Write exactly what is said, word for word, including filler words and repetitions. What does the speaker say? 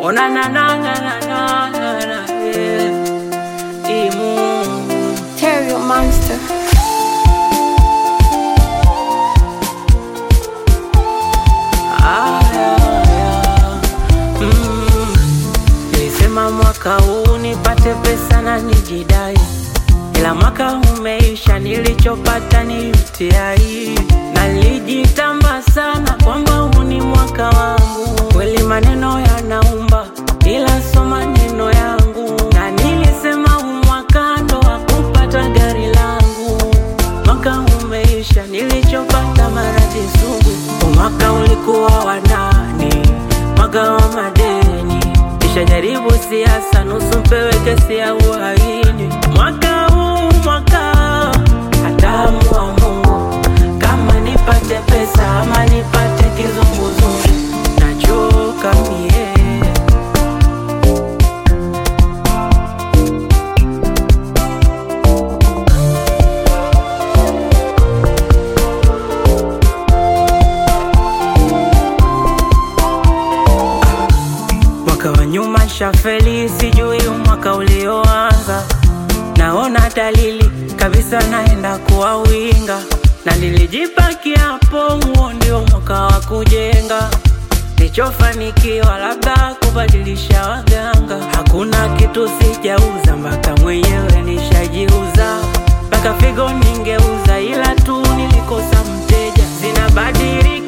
Oh na na na na na na na na yeah. Imu Terrio Monster. Ah yeah, yeah. Mm. Nilisema mwaka huu nipate pesa na nijidai, ila mwaka umeisha, nilichopata ni U T I. Nalijitamba sana kwamba huu ni mwaka wangu, kweli maneno yanaumba ila so maneno yangu, na nilisema huu mwaka ndo wa kupata gari langu. Mwaka umeisha, nilichopata maradhi sugu. Mwaka ulikuwa wa nani? Mwaka wa madeni, kisha jaribu siasa, nusu mpewe kesi ya uhaini. Mwaka huu mwaka hatamu wa Mungu, kama nipate pesa ama nipate kizunguzungu, nachoka mie. Mwaka wa nyuma shafeli, sijui mwaka ulioanza. Naona dalili kabisa naenda kuwa winga, na nilijipakia hapo, huo ndio mwaka wa kujenga. Nichofanikiwa labda kubadilisha waganga, hakuna kitu sijauza, mpaka mwenyewe nishajiuza. Mpaka figo ningeuza, ila tu nilikosa mteja. Zinabadilika